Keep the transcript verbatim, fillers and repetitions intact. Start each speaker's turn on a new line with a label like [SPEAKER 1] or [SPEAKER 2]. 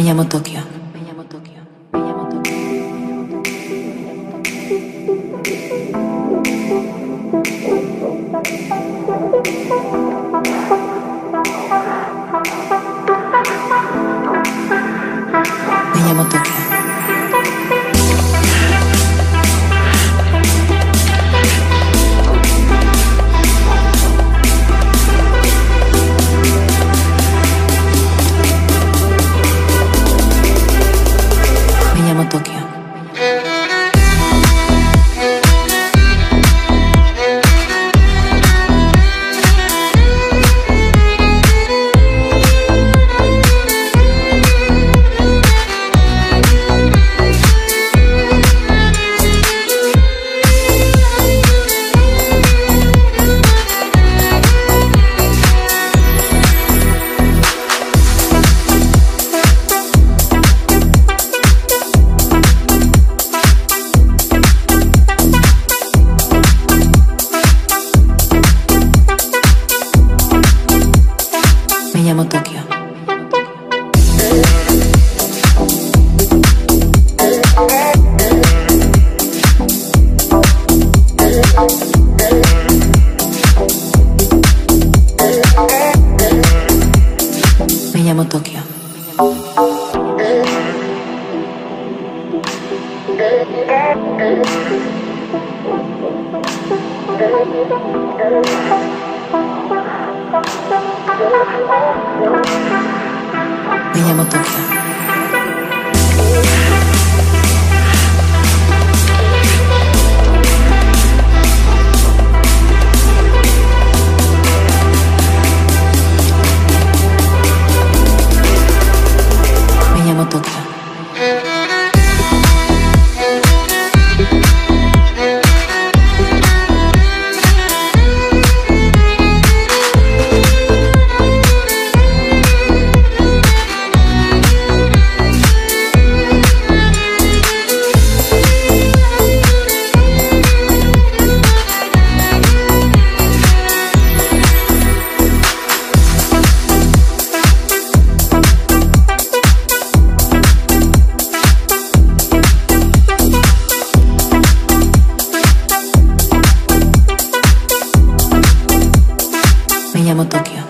[SPEAKER 1] llamo Tokio. Me llamo Tokio. Me llamo Tokio. Me llamo Tokio. Me llamo Tokio. Me llamo Tokio. Me llamo Tokio. Me llamo Tokio. Me llamo Tokio. Me llamo Tokio.